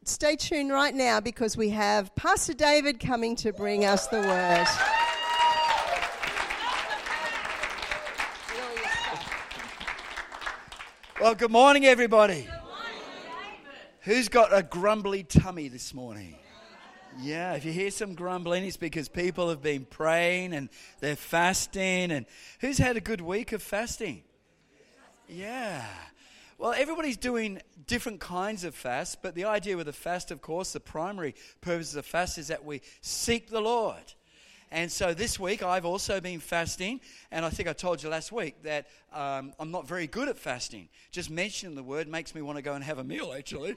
stay tuned right now because we have Pastor David coming to bring us the word. Well, good morning, everybody. Good morning, David. Who's got a grumbly tummy this morning? Yeah, if you hear some grumbling, it's because people have been praying and they're fasting. And who's had a good week of fasting? Yeah. Well, everybody's doing different kinds of fast, but the idea with a fast, of course, the primary purpose of the fast is that we seek the Lord. And so this week I've also been fasting, and I think I told you last week that I'm not very good at fasting. Just mentioning the word makes me want to go and have a meal, actually.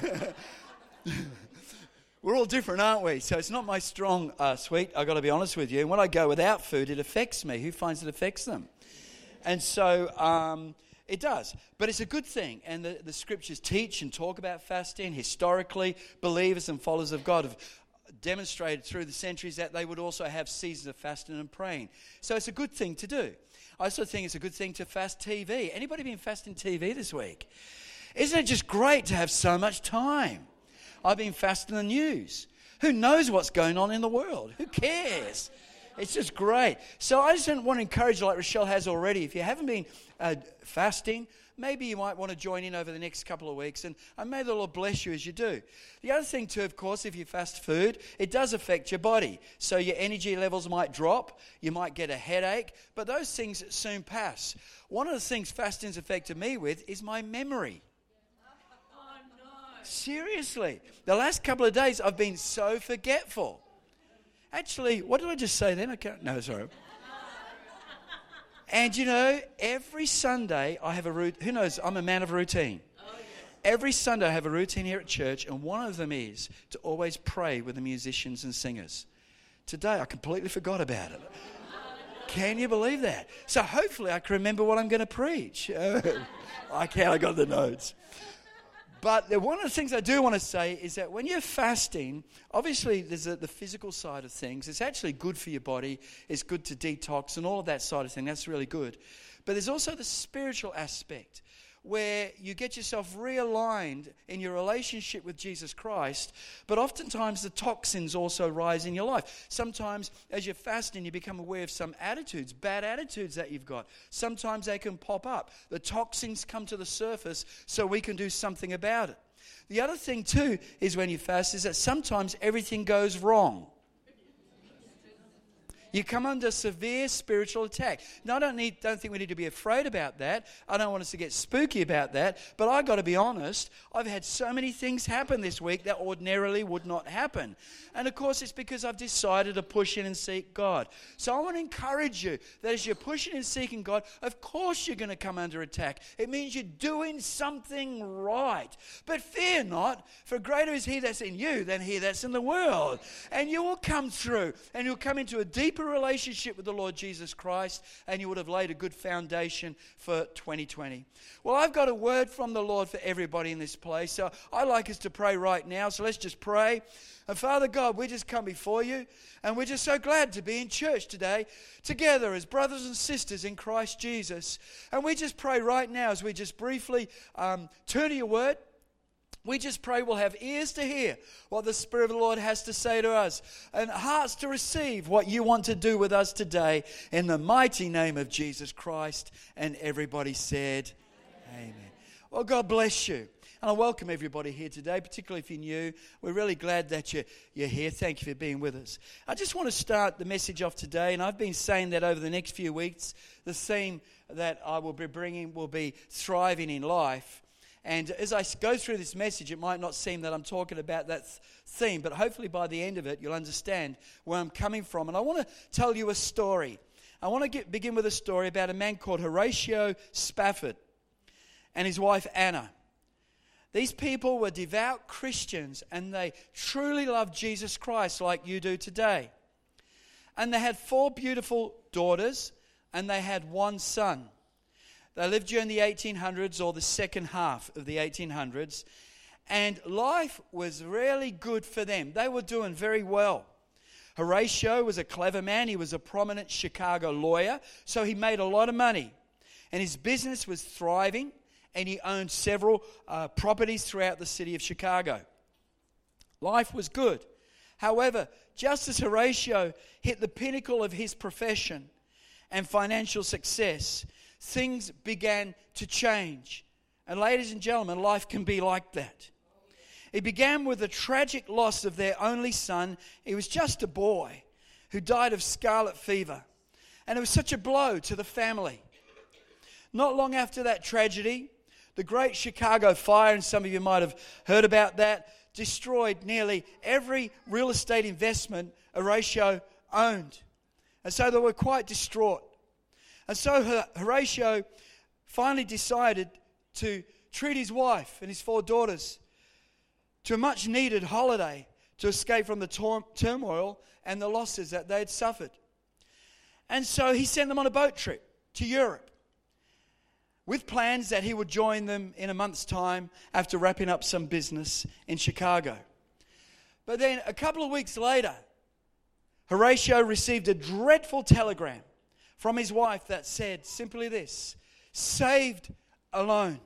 We're all different, aren't we? So it's not my strong suite, I've got to be honest with you. And when I go without food, it affects me. Who finds it affects them? And so it does. But it's a good thing. And the scriptures teach and talk about fasting. Historically, believers and followers of God have demonstrated through the centuries that they would also have seasons of fasting and praying. So it's a good thing to do. I also think it's a good thing to fast TV. Anybody been fasting TV this week? Isn't it just great to have so much time? I've been fasting the news. Who knows what's going on in the world? Who cares? It's just great. So I just want to encourage you, like Rochelle has already, if you haven't been fasting, maybe you might want to join in over the next couple of weeks, and may the Lord bless you as you do. The other thing too, of course, if you fast food, it does affect your body. So your energy levels might drop, you might get a headache, but those things soon pass. One of the things fasting's affected me with is my memory. Seriously, the last couple of days I've been so forgetful. Actually, what did I just say then? Sorry. And you know, every Sunday I have a routine. Who knows, I'm a man of routine. Every Sunday I have a routine here at church, and one of them is to always pray with the musicians and singers. Today I completely forgot about it. Can you believe that? So hopefully I can remember what I'm going to preach. I got the notes. But one of the things I do want to say is that when you're fasting, obviously there's the physical side of things. It's actually good for your body. It's good to detox and all of that side of thing. That's really good. But there's also the spiritual aspect where you get yourself realigned in your relationship with Jesus Christ, but oftentimes the toxins also rise in your life. Sometimes as you're fasting, you become aware of some attitudes, bad attitudes that you've got. Sometimes they can pop up. The toxins come to the surface so we can do something about it. The other thing too is when you fast is that sometimes everything goes wrong. You come under severe spiritual attack. Now, I don't think we need to be afraid about that. I don't want us to get spooky about that. But I've got to be honest, I've had so many things happen this week that ordinarily would not happen. And of course, it's because I've decided to push in and seek God. So I want to encourage you that as you're pushing and seeking God, of course you're going to come under attack. It means you're doing something right. But fear not, for greater is He that's in you than he that's in the world. And you will come through, and you'll come into a deeper relationship with the Lord Jesus Christ, and you would have laid a good foundation for 2020. Well, I've got a word from the Lord for everybody in this place, so I'd like us to pray right now. So let's just pray. And Father God, we just come before you, and we're just so glad to be in church today together as brothers and sisters in Christ Jesus. And we just pray right now as we just briefly turn to your word. We just pray we'll have ears to hear what the Spirit of the Lord has to say to us, and hearts to receive what you want to do with us today, in the mighty name of Jesus Christ. And everybody said, Amen. Well, God bless you. And I welcome everybody here today, particularly if you're new. We're really glad that you're here. Thank you for being with us. I just want to start the message off today, and I've been saying that over the next few weeks, the theme that I will be bringing will be thriving in life. And as I go through this message, it might not seem that I'm talking about that theme, but hopefully by the end of it, you'll understand where I'm coming from. And I want to tell you a story. I want to begin with a story about a man called Horatio Spafford and his wife Anna. These people were devout Christians, and they truly loved Jesus Christ like you do today. And they had 4 beautiful daughters, and they had 1 son. They lived during the 1800s, or the second half of the 1800s, and life was really good for them. They were doing very well. Horatio was a clever man. He was a prominent Chicago lawyer, so he made a lot of money. And his business was thriving, and he owned several properties throughout the city of Chicago. Life was good. However, just as Horatio hit the pinnacle of his profession and financial success, things began to change. And ladies and gentlemen, life can be like that. It began with the tragic loss of their only son. He was just a boy who died of scarlet fever. And it was such a blow to the family. Not long after that tragedy, the Great Chicago Fire, and some of you might have heard about that, destroyed nearly every real estate investment Horatio owned. And so they were quite distraught. And so Horatio finally decided to treat his wife and his 4 daughters to a much needed holiday to escape from the turmoil and the losses that they had suffered. And so he sent them on a boat trip to Europe with plans that he would join them in a month's time after wrapping up some business in Chicago. But then a couple of weeks later, Horatio received a dreadful telegram from his wife that said simply this: saved alone.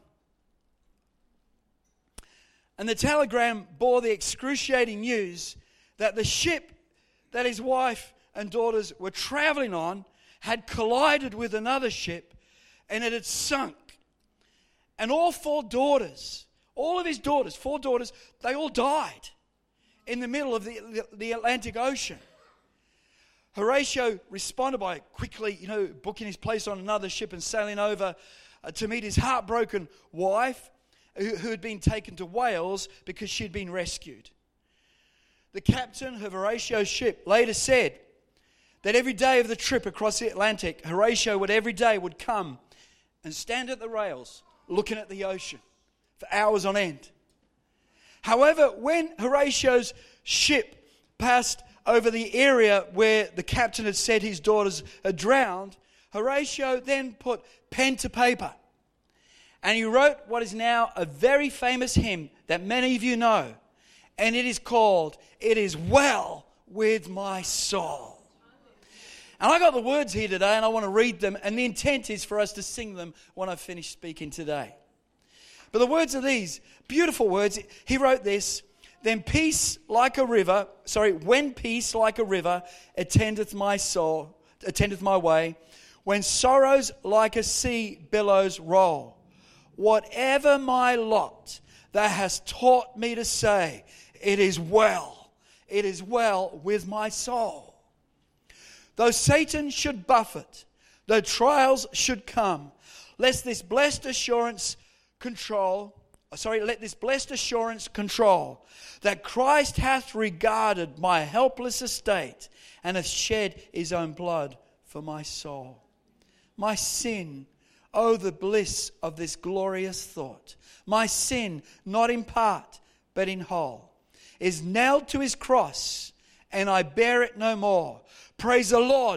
And the telegram bore the excruciating news that the ship that his wife and daughters were traveling on had collided with another ship and it had sunk. And all 4 daughters, all of his daughters, 4 daughters, they all died in the middle of the Atlantic Ocean. Horatio responded by quickly, booking his place on another ship and sailing over to meet his heartbroken wife, who had been taken to Wales because she'd been rescued. The captain of Horatio's ship later said that every day of the trip across the Atlantic, Horatio every day would come and stand at the rails looking at the ocean for hours on end. However, when Horatio's ship passed over the area where the captain had said his daughters had drowned, Horatio then put pen to paper. And he wrote what is now a very famous hymn that many of you know. And it is called, "It Is Well With My Soul." And I got the words here today and I want to read them. And the intent is for us to sing them when I finish speaking today. But the words are these, beautiful words. He wrote this: when peace like a river attendeth my way, when sorrows like a sea billows roll, whatever my lot, thou hast taught me to say, it is well with my soul. Though Satan should buffet, though trials should come, let this blessed assurance control that Christ hath regarded my helpless estate and hath shed his own blood for my soul. My sin, oh, the bliss of this glorious thought. My sin, not in part, but in whole, is nailed to his cross, and I bear it no more. Praise the Lord,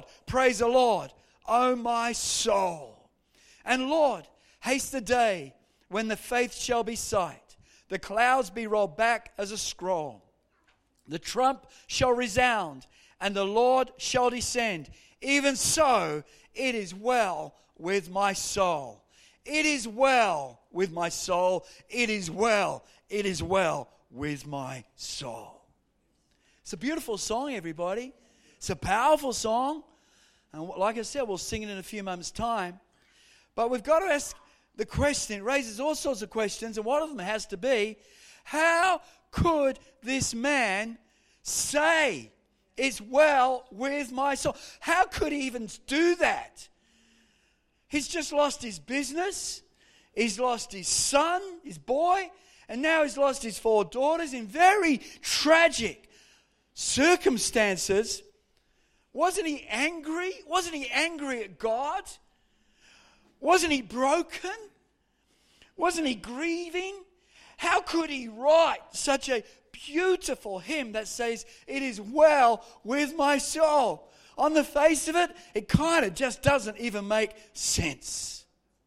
oh my soul. And Lord, haste the day when the faith shall be sight, the clouds be rolled back as a scroll. The trump shall resound, and the Lord shall descend. Even so, it is well with my soul. It is well with my soul. It is well with my soul. It's a beautiful song, everybody. It's a powerful song. And like I said, we'll sing it in a few moments' time. But we've got to ask the question. It raises all sorts of questions, and one of them has to be, how could this man say, it's well with my soul? How could he even do that? He's just lost his business. He's lost his son, his boy, and now he's lost his 4 daughters in very tragic circumstances. Wasn't he angry? Wasn't he angry at God? Wasn't he broken? Wasn't he grieving? How could he write such a beautiful hymn that says, it is well with my soul? On the face of it, it kind of just doesn't even make sense.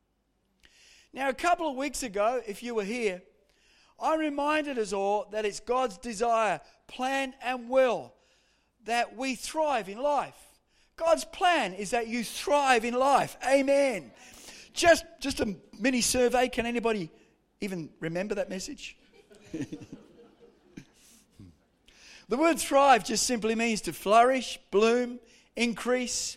Now, a couple of weeks ago, if you were here, I reminded us all that it's God's desire, plan and will that we thrive in life. God's plan is that you thrive in life. Amen. Just a mini survey. Can anybody even remember that message? The word thrive just simply means to flourish, bloom, increase,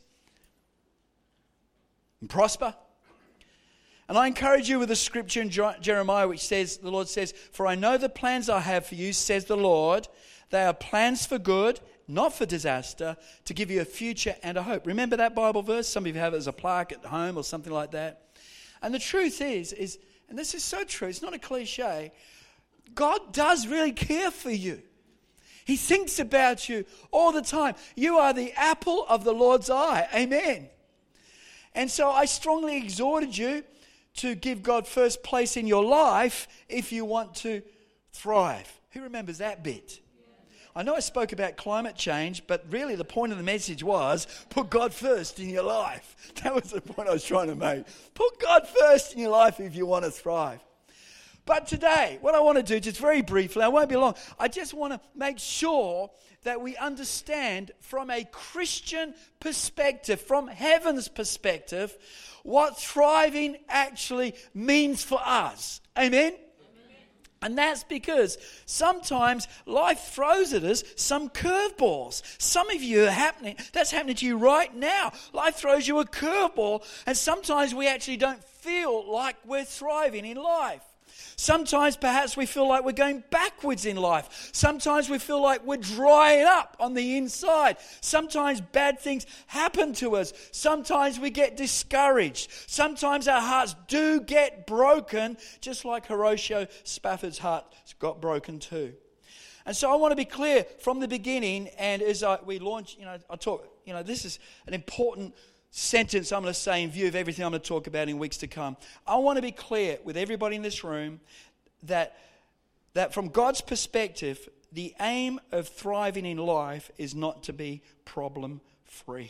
and prosper. And I encourage you with the scripture in Jeremiah which says, the Lord says, "For I know the plans I have for you, says the Lord. They are plans for good, not for disaster, to give you a future and a hope." Remember that Bible verse? Some of you have it as a plaque at home or something like that. And the truth is, and this is so true, it's not a cliche, God does really care for you. He thinks about you all the time. You are the apple of the Lord's eye. Amen. And so I strongly exhorted you to give God first place in your life if you want to thrive. Who remembers that bit? I know I spoke about climate change, but really the point of the message was put God first in your life. That was the point I was trying to make. Put God first in your life if you want to thrive. But today, what I want to do, just very briefly, I won't be long, I just want to make sure that we understand from a Christian perspective, from heaven's perspective, what thriving actually means for us. Amen? And that's because sometimes life throws at us some curveballs. Some of you that's happening to you right now. Life throws you a curveball, and sometimes we actually don't feel like we're thriving in life. Sometimes perhaps we feel like we're going backwards in life. Sometimes we feel like we're drying up on the inside. Sometimes bad things happen to us. Sometimes we get discouraged. Sometimes our hearts do get broken, just like Horatio Spafford's heart got broken too. And so I want to be clear from the beginning, and as we launch, I talk, this is an important sentence I'm going to say in view of everything I'm going to talk about in weeks to come. I want to be clear with everybody in this room that from God's perspective, the aim of thriving in life is not to be problem-free.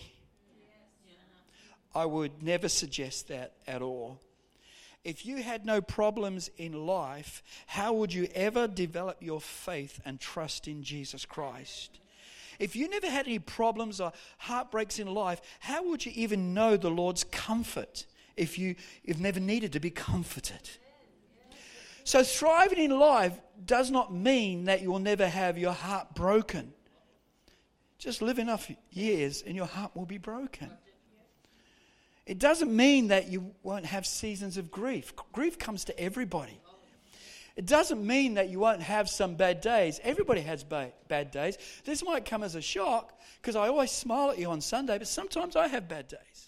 I would never suggest that at all. If you had no problems in life, how would you ever develop your faith and trust in Jesus Christ? If you never had any problems or heartbreaks in life, how would you even know the Lord's comfort if you've never needed to be comforted? So thriving in life does not mean that you will never have your heart broken. Just live enough years and your heart will be broken. It doesn't mean that you won't have seasons of grief. Grief comes to everybody. It doesn't mean that you won't have some bad days. Everybody has bad days. This might come as a shock because I always smile at you on Sunday, but sometimes I have bad days.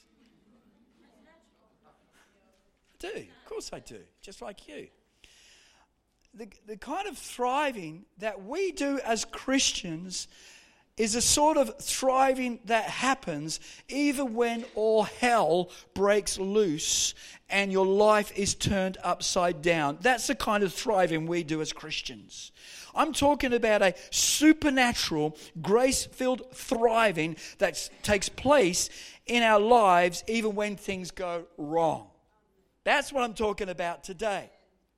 I do. Of course I do. Just like you. The kind of thriving that we do as Christians is a sort of thriving that happens even when all hell breaks loose and your life is turned upside down. That's the kind of thriving we do as Christians. I'm talking about a supernatural, grace-filled thriving that takes place in our lives even when things go wrong. That's what I'm talking about today.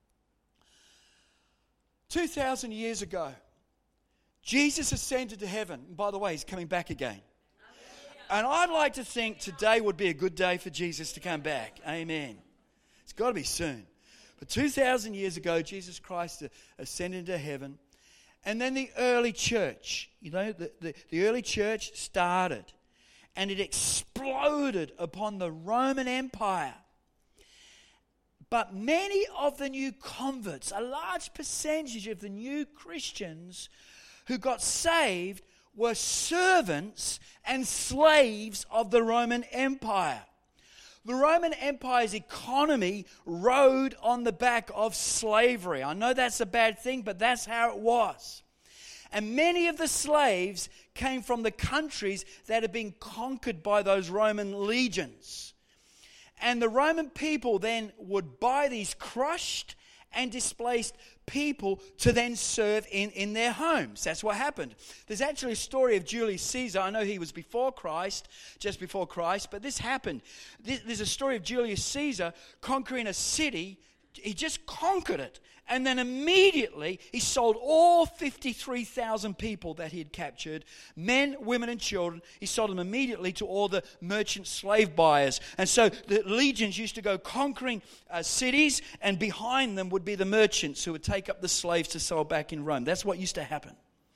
2,000 years ago, Jesus ascended to heaven. And by the way, he's coming back again. And I'd like to think today would be a good day for Jesus to come back. Amen. It's got to be soon. But 2,000 years ago, Jesus Christ ascended to heaven. And then the early church, the early church started. And it exploded upon the Roman Empire. But many of the new converts, a large percentage of the new Christians who got saved were servants and slaves of the Roman Empire. The Roman Empire's economy rode on the back of slavery. I know that's a bad thing, but that's how it was. And many of the slaves came from the countries that had been conquered by those Roman legions. And the Roman people then would buy these crushed and displaced people to then serve in their homes. That's what happened. There's actually a story of Julius Caesar. I know he was before Christ, just before Christ, but this happened. There's a story of Julius Caesar conquering a city. He just conquered it. And then immediately he sold all 53,000 people that he had captured, men, women, and children. He sold them immediately to all the merchant slave buyers. And so the legions used to go conquering cities, and behind them would be the merchants who would take up the slaves to sell back in Rome. That's what used to happen.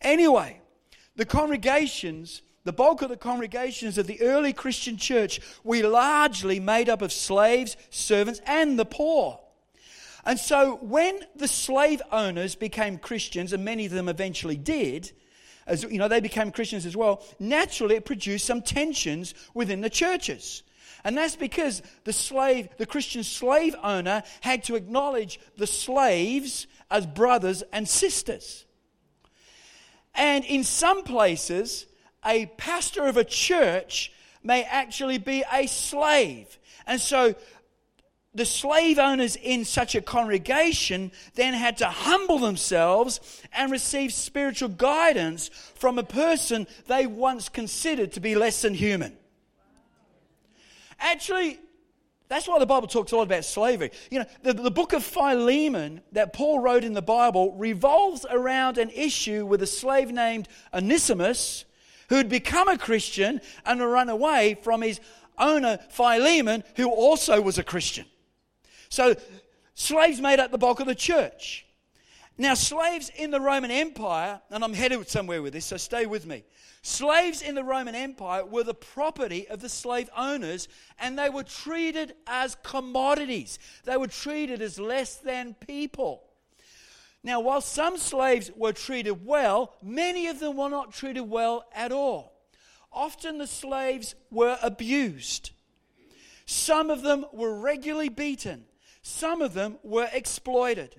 Anyway, the congregations, the bulk of the congregations of the early Christian church were largely made up of slaves, servants, and the poor. And so when the slave owners became Christians, and many of them eventually did, as you know, they became Christians as well, naturally it produced some tensions within the churches. And that's because the Christian slave owner had to acknowledge the slaves as brothers and sisters. And in some places, a pastor of a church may actually be a slave. And so the slave owners in such a congregation then had to humble themselves and receive spiritual guidance from a person they once considered to be less than human. Actually, that's why the Bible talks a lot about slavery. You know, the book of Philemon that Paul wrote in the Bible revolves around an issue with a slave named Onesimus who had become a Christian and run away from his owner Philemon, who also was a Christian. So slaves made up the bulk of the church. Now, slaves in the Roman Empire, and I'm headed somewhere with this, so stay with me. Slaves in the Roman Empire were the property of the slave owners, and they were treated as commodities. They were treated as less than people. Now, while some slaves were treated well, many of them were not treated well at all. Often the slaves were abused. Some of them were regularly beaten. Some of them were exploited.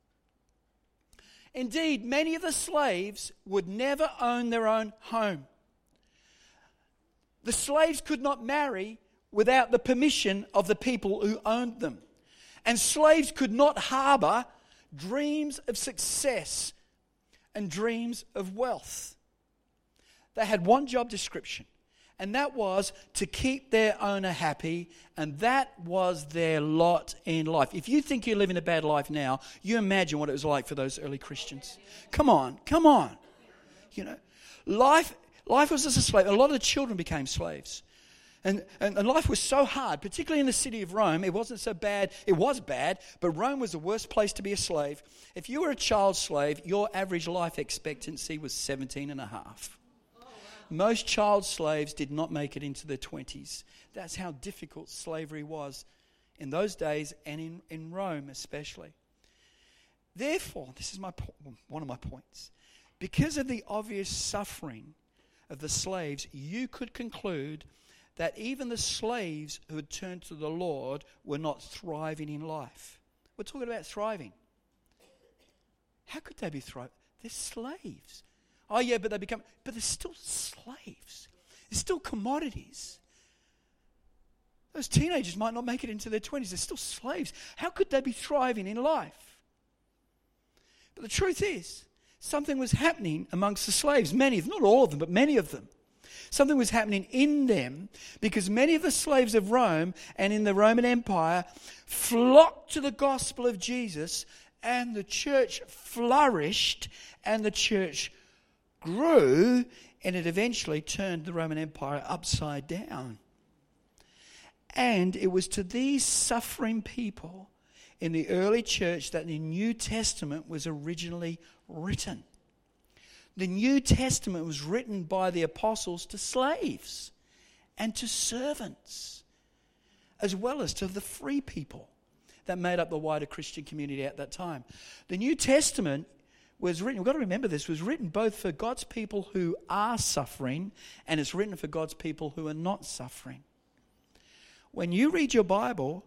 Indeed, many of the slaves would never own their own home. The slaves could not marry without the permission of the people who owned them. And slaves could not harbor dreams of success and dreams of wealth. They had one job description, and that was to keep their owner happy, and that was their lot in life. If you think you're living a bad life now, you imagine what it was like for those early Christians. Come on. You know, life was as a slave. A lot of the children became slaves. And life was so hard, particularly in the city of Rome. It wasn't so bad. It was bad, but Rome was the worst place to be a slave. If you were a child slave, your average life expectancy was 17 and a half. Most child slaves did not make it into their 20s. That's how difficult slavery was in those days and in Rome especially. Therefore, this is one of my points. Because of the obvious suffering of the slaves, you could conclude that even the slaves who had turned to the Lord were not thriving in life. We're talking about thriving. How could they be thriving? They're slaves. Oh yeah, but they're still slaves. They're still commodities. Those teenagers might not make it into their 20s. They're still slaves. How could they be thriving in life? But the truth is, something was happening amongst the slaves. Many of them, not all of them, but many of them. Something was happening in them because many of the slaves of Rome and in the Roman Empire flocked to the gospel of Jesus, and the church flourished and the church grew, and it eventually turned the Roman Empire upside down. And it was to these suffering people in the early church that the New Testament was originally written. The New Testament was written by the apostles to slaves and to servants, as well as to the free people that made up the wider Christian community at that time. The New Testament was written, we've got to remember this, was written both for God's people who are suffering, and it's written for God's people who are not suffering. When you read your Bible,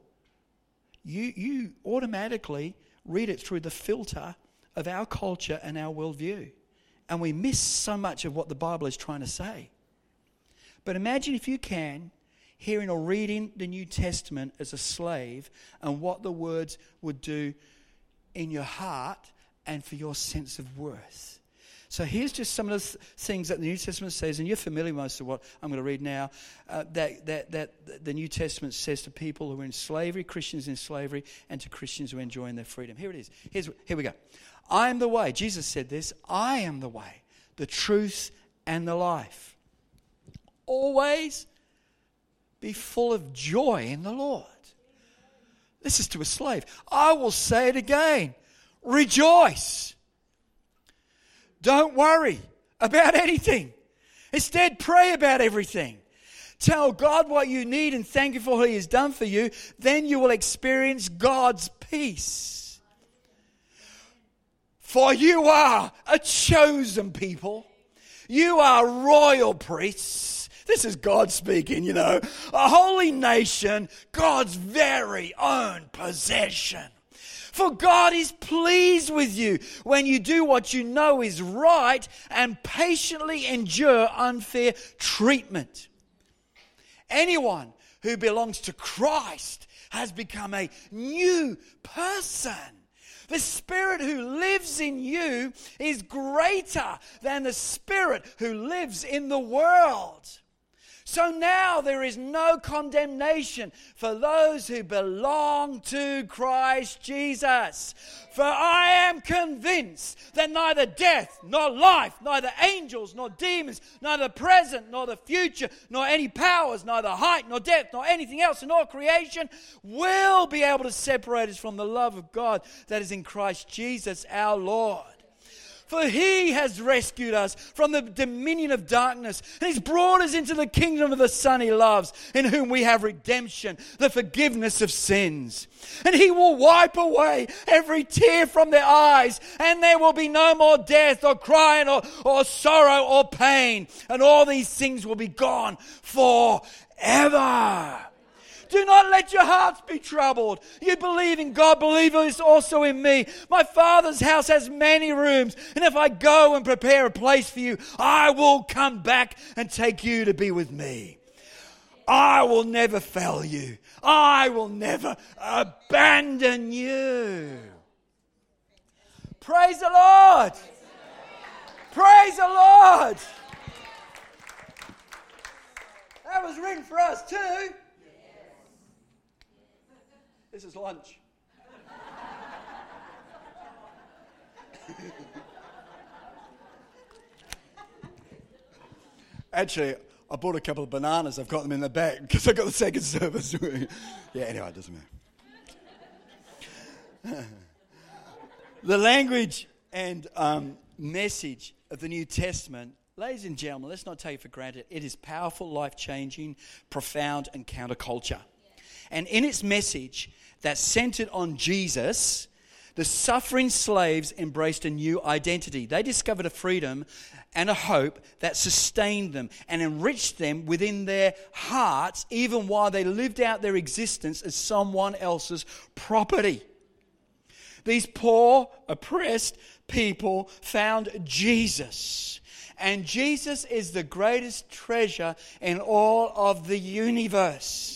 you automatically read it through the filter of our culture and our worldview. And we miss so much of what the Bible is trying to say. But imagine if you can, hearing or reading the New Testament as a slave, and what the words would do in your heart and for your sense of worth. So here's just some of the things that the New Testament says, and you're familiar with most of what I'm going to read now, that the New Testament says to people who are in slavery, Christians in slavery, and to Christians who are enjoying their freedom. Here it is. Here we go. I am the way. Jesus said this. I am the way, the truth, and the life. Always be full of joy in the Lord. This is to a slave. I will say it again. Rejoice. Don't worry about anything. Instead, pray about everything. Tell God what you need and thank you for what He has done for you. Then you will experience God's peace. For you are a chosen people. You are royal priests. This is God speaking, a holy nation, God's very own possession. For God is pleased with you when you do what you know is right and patiently endure unfair treatment. Anyone who belongs to Christ has become a new person. The Spirit who lives in you is greater than the spirit who lives in the world. So now there is no condemnation for those who belong to Christ Jesus. For I am convinced that neither death nor life, neither angels nor demons, neither the present nor the future, nor any powers, neither height nor depth, nor anything else in all creation will be able to separate us from the love of God that is in Christ Jesus our Lord. For He has rescued us from the dominion of darkness and He's brought us into the kingdom of the Son He loves, in whom we have redemption, the forgiveness of sins. And He will wipe away every tear from their eyes, and there will be no more death or crying or sorrow or pain. And all these things will be gone forever. Do not let your hearts be troubled. You believe in God, believe this also in me. My Father's house has many rooms, and if I go and prepare a place for you, I will come back and take you to be with me. I will never fail you. I will never abandon you. Praise the Lord. Praise the Lord. That was written for us too. This is lunch. Actually, I bought a couple of bananas. I've got them in the back because I got the second service. Yeah, anyway, it doesn't matter. The language and message of the New Testament, ladies and gentlemen, let's not take it for granted. It is powerful, life-changing, profound, and counterculture. And in its message that centered on Jesus, the suffering slaves embraced a new identity. They discovered a freedom and a hope that sustained them and enriched them within their hearts, even while they lived out their existence as someone else's property. These poor, oppressed people found Jesus. And Jesus is the greatest treasure in all of the universe.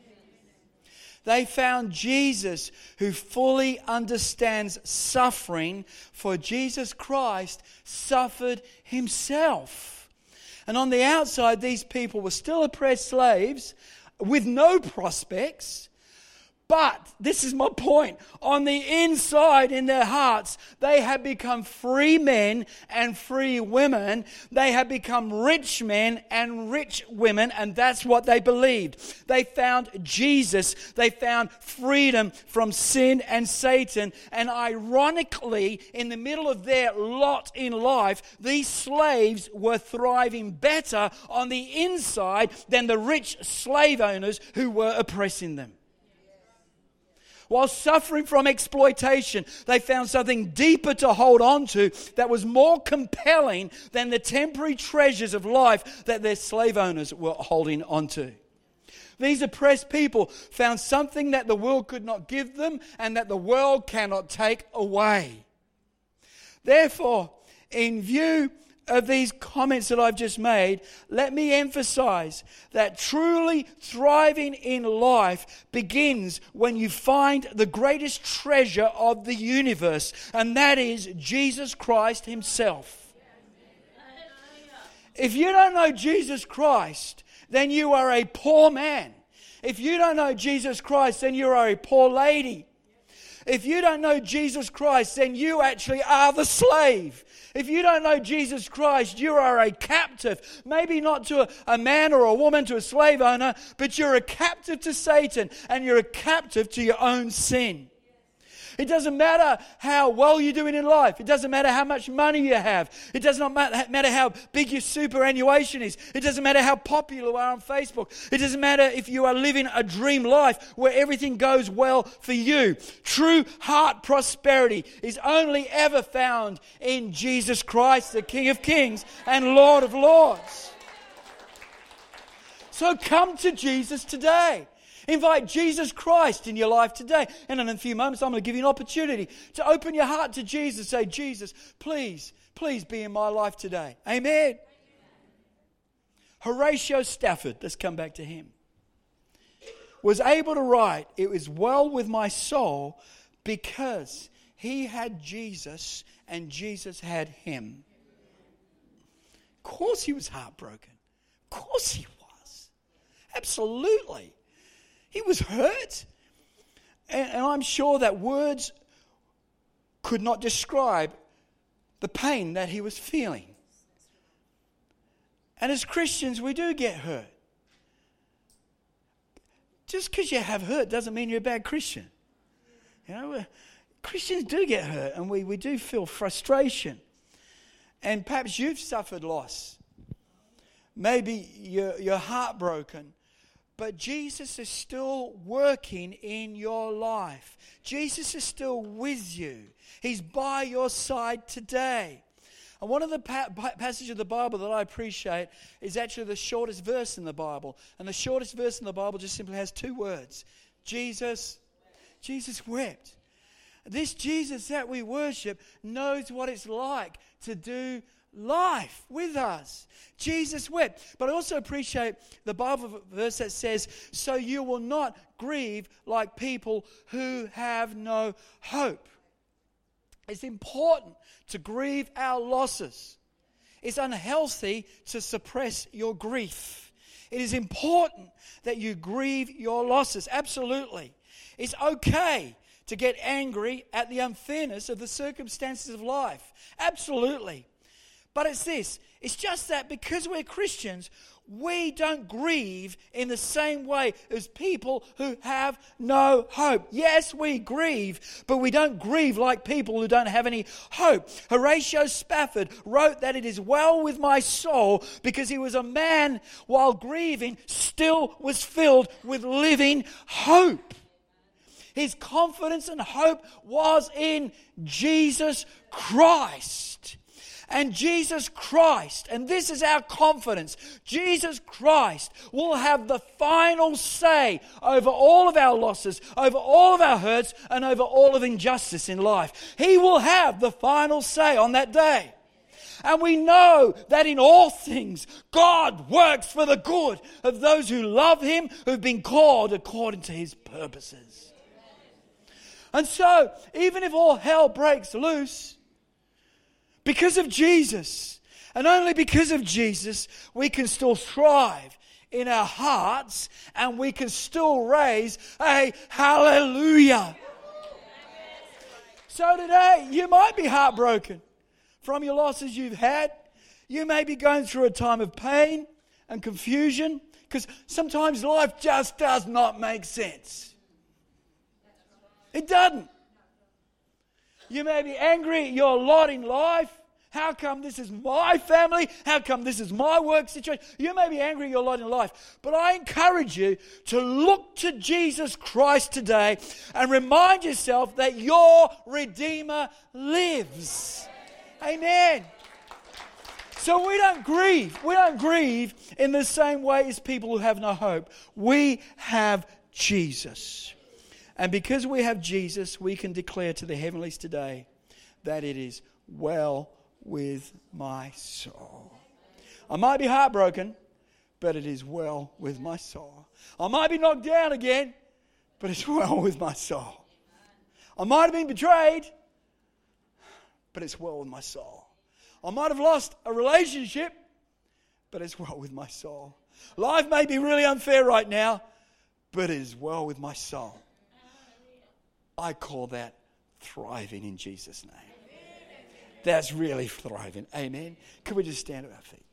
They found Jesus who fully understands suffering, for Jesus Christ suffered Himself. And on the outside, these people were still oppressed slaves with no prospects. But, this is my point, on the inside in their hearts, they had become free men and free women. They had become rich men and rich women, and that's what they believed. They found Jesus. They found freedom from sin and Satan. And ironically, in the middle of their lot in life, these slaves were thriving better on the inside than the rich slave owners who were oppressing them. While suffering from exploitation, they found something deeper to hold on to that was more compelling than the temporary treasures of life that their slave owners were holding on to. These oppressed people found something that the world could not give them and that the world cannot take away. Therefore, in view of these comments that I've just made, let me emphasize that truly thriving in life begins when you find the greatest treasure of the universe, and that is Jesus Christ Himself. If you don't know Jesus Christ, then you are a poor man. If you don't know Jesus Christ, then you are a poor lady. If you don't know Jesus Christ, then you actually are the slave. If you don't know Jesus Christ, you are a captive. Maybe not to a man or a woman, to a slave owner, but you're a captive to Satan and you're a captive to your own sin. It doesn't matter how well you're doing in life. It doesn't matter how much money you have. It does not matter how big your superannuation is. It doesn't matter how popular you are on Facebook. It doesn't matter if you are living a dream life where everything goes well for you. True heart prosperity is only ever found in Jesus Christ, the King of Kings and Lord of Lords. So come to Jesus today. Invite Jesus Christ in your life today. And in a few moments, I'm going to give you an opportunity to open your heart to Jesus. Say, Jesus, please be in my life today. Amen. Horatio Spafford, let's come back to him, was able to write, "It was well with my soul because he had Jesus and Jesus had him." Of course he was heartbroken. Of course he was. Absolutely. He was hurt. And I'm sure that words could not describe the pain that he was feeling. And as Christians, we do get hurt. Just because you have hurt doesn't mean you're a bad Christian. You know, Christians do get hurt, and we do feel frustration. And perhaps you've suffered loss. Maybe you're heartbroken. But Jesus is still working in your life. Jesus is still with you. He's by your side today. And one of the passages of the Bible that I appreciate is actually the shortest verse in the Bible. And the shortest verse in the Bible just simply has two words. Jesus wept. This Jesus that we worship knows what it's like to do life with us. Jesus wept. But I also appreciate the Bible verse that says, "So you will not grieve like people who have no hope." It's important to grieve our losses. It's unhealthy to suppress your grief. It is important that you grieve your losses. Absolutely. It's okay to get angry at the unfairness of the circumstances of life. Absolutely. But it's just that because we're Christians, we don't grieve in the same way as people who have no hope. Yes, we grieve, but we don't grieve like people who don't have any hope. Horatio Spafford wrote that it is well with my soul because he was a man, while grieving, still was filled with living hope. His confidence and hope was in Jesus Christ. And Jesus Christ, and this is our confidence, Jesus Christ will have the final say over all of our losses, over all of our hurts, and over all of injustice in life. He will have the final say on that day. And we know that in all things, God works for the good of those who love Him, who've been called according to His purposes. And so, even if all hell breaks loose, because of Jesus, and only because of Jesus, we can still thrive in our hearts and we can still raise a hallelujah. So today, you might be heartbroken from your losses you've had. You may be going through a time of pain and confusion because sometimes life just does not make sense. It doesn't. You may be angry at your lot in life. How come this is my family? How come this is my work situation? You may be angry at your lot in life. But I encourage you to look to Jesus Christ today and remind yourself that your Redeemer lives. Amen. So we don't grieve. We don't grieve in the same way as people who have no hope. We have Jesus. And because we have Jesus, we can declare to the heavenlies today that it is well with my soul. I might be heartbroken, but it is well with my soul. I might be knocked down again, but it's well with my soul. I might have been betrayed, but it's well with my soul. I might have lost a relationship, but it's well with my soul. Life may be really unfair right now, but it is well with my soul. I call that thriving in Jesus' name. That's really thriving. Amen. Could we just stand at our feet?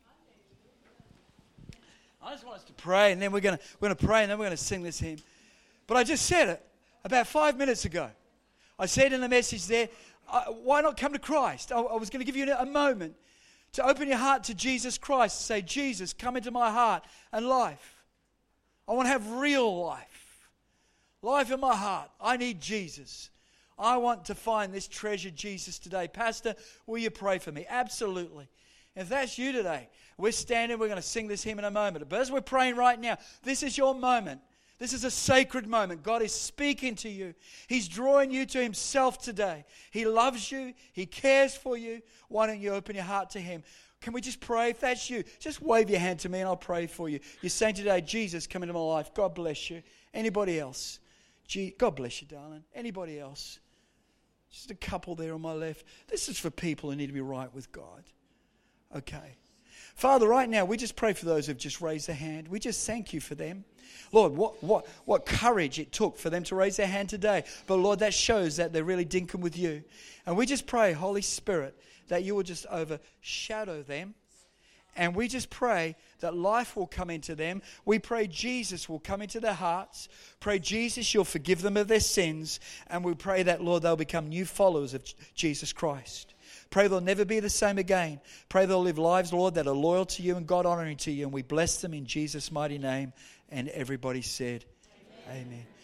I just want us to pray, and then we're going to pray, and then we're going to sing this hymn. But I just said it about 5 minutes ago. I said in the message there, why not come to Christ? I was going to give you a moment to open your heart to Jesus Christ and say, Jesus, come into my heart and life. I want to have real life. Life in my heart. I need Jesus. I want to find this treasured Jesus today. Pastor, will you pray for me? Absolutely. If that's you today, we're standing, we're going to sing this hymn in a moment. But as we're praying right now, this is your moment. This is a sacred moment. God is speaking to you. He's drawing you to Himself today. He loves you. He cares for you. Why don't you open your heart to Him? Can we just pray? If that's you, just wave your hand to me and I'll pray for you. You're saying today, Jesus, come into my life. God bless you. Anybody else? God bless you, darling. Anybody else? Just a couple there on my left. This is for people who need to be right with God. Okay. Father, right now, we just pray for those who've just raised their hand. We just thank you for them. Lord, what courage it took for them to raise their hand today. But Lord, that shows that they're really dinkum with you. And we just pray, Holy Spirit, that you will just overshadow them. And we just pray that life will come into them. We pray Jesus will come into their hearts. Pray Jesus, you'll forgive them of their sins. And we pray that, Lord, they'll become new followers of Jesus Christ. Pray they'll never be the same again. Pray they'll live lives, Lord, that are loyal to you and God-honoring to you. And we bless them in Jesus' mighty name. And everybody said, Amen. Amen.